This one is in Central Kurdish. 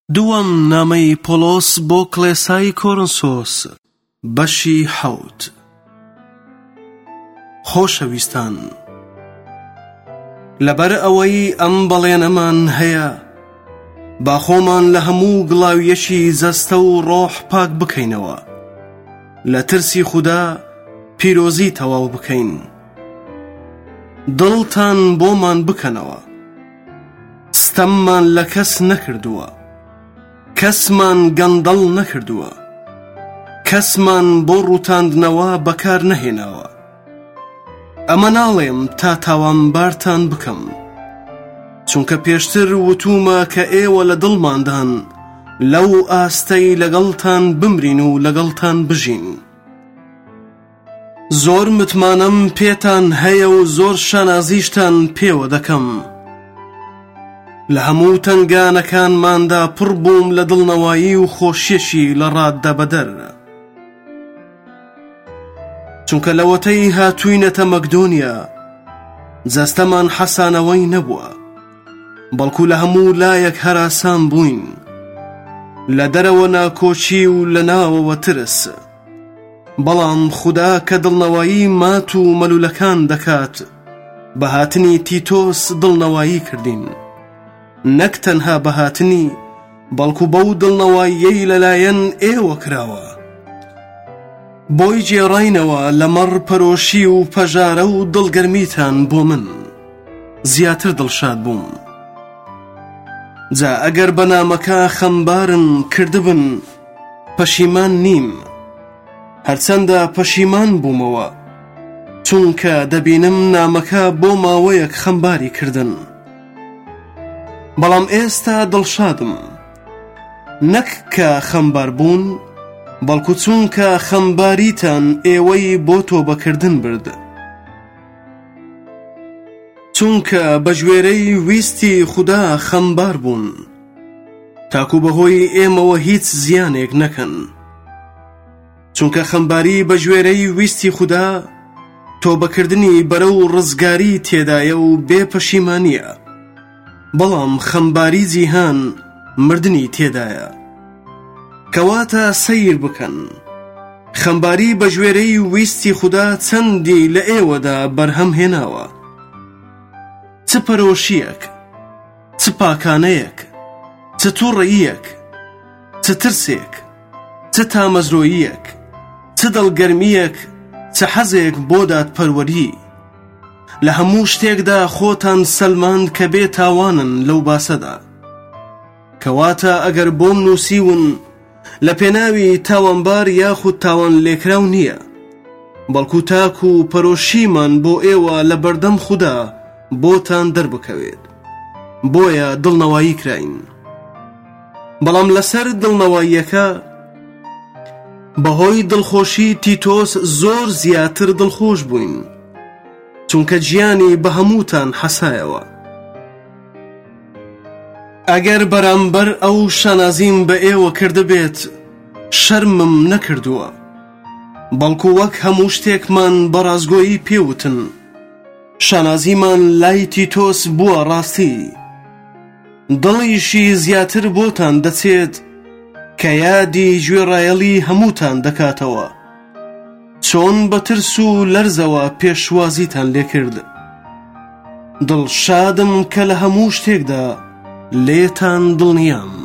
دووەم نامەی پۆلۆس بۆ کڵێسای کۆرنثۆس بەشی 7. خۆشەویستان، لەبەر ئەوەی ئەم بەڵێنەمان هەیە با خۆمان لە هەموو گڵاویەشی جەستە و ڕۆح پاک بکەینەوە، لە ترسی خودا پیرۆزی تەواو بکەین. دڵتان بۆمان بکەنەوە، ستەممان لە کەس نەکردووە، کەسمان گەندەڵ نەکردووە، کەسمان بۆ ڕووتاندنەوە بەکار نەهێناوە. ئەمە ناڵێم تا تاوانبارتان بکەم، چونکە پێشتر وتومە کە ئێوە لە دڵماندان لەو ئاستەی لەگەڵتان بمرین و لەگەڵتان بژین. زۆر متمانەم پێتان هەیە و زۆر شانازیشتان پێوە دەکەم. لە هەموو تەنگانەکانماندا پڕ بووم لە دڵنەوایی و خۆشیەشی لە ڕاددە بەدەر، چونکە لەوەتەی هاتووینەتە مەکدۆنیا جەستەمان حەسانەوەی نەبووە، بەڵکو لە هەموو لایەک هەراسان بووین، لە دەرەوە ناکۆچی و لە ناوەوە ترس. بەڵام خودا کە دڵنەوایی مات و مەلوولەکان دەکات، بە هاتنی تیتۆس دڵنەوایی کردین، نەک تەنها بە هاتنی بەڵکو بەو دڵنەواییەی لەلایەن ئێوە کراوە. بۆی جێڕاینەوە لەمەڕ پەرۆشی و پەژارە و دڵگەرمیتان بۆ من زیاتر دڵشاد بووم. جا ئەگەر بە نامەکە خەمبارن کردبن پەشیمان نیم، هەرچەندە پەشیمان بوومەوە، چونکە دەبینم نامەکە بۆ ماوەیەک خەمباری کردن. بەڵام ئێستا دڵشادم، نەک کە خەمبار بوون، بەڵکو چونکە خەمباریتان ئێوەی بۆ تۆبەکردن برد، چونکە بە ژوێرەی ویستی خودا خەمبار بوون، تاکو بەهۆی ئێمەوە هیچ زیانێک نەکەن. چونکە خەمباری بە ژوێرەی ویستی خودا تۆبەکردنی بەرەو ڕزگاری تێدایە و بێ پەشیمانیە، بەڵام خەمباری جیهان مردنی تێدایە. کەواتە سەیر بکەن، خەمباری بە ژوێرەی ویستی خودا چەندی لە ئێوەدا بەرهەم هێناوە، چ پەرۆشیەک، چ پاکانەیەک، چ تووڕەییەک، چ ترسێک، چ تامەزرۆییەک، چ دڵگەرمیەک، چ حەزێک بۆ دادپەروەری. لە هەموو شتێکدا خۆتان سەلماند کە بێ تاوانن لەو باسەدا. کەواتە ئەگەر بۆم نووسیون لە پێناوی تاوانبار یاخود تاوان لێکراو نییە، بەڵکو تاک و پەرۆشیمان بۆ ئێوە لە بەردەم خودا بۆتان دەربکەوێت، بۆیە دڵنەوایی کراین. بەڵام لەسەر دڵنەواییەکە بەهۆی دڵخۆشی تیتۆس زۆر زیاتر دڵخۆش بووین، چونکە گیانی بە هەمووتان حەسایەوە. ئەگەر بەرامبەر ئەو شانازیم بە ئێوە کردبێت شەرمم نەکردووە، بەڵکو وەک هەموو شتێکمان بەڕازگۆیی پێوتن، شانازیمان لای تیتۆس بووە ڕاستی. دڵیشی زیاتر بۆتان دەچێت کە یادی گوێڕایەڵی هەمووتان دەکاتەوە، چۆن بە ترس و لەرزەوە پێشوازیتان لێکرد. دڵشادم کە لە هەموو شتێکدا لێتان دڵنیام.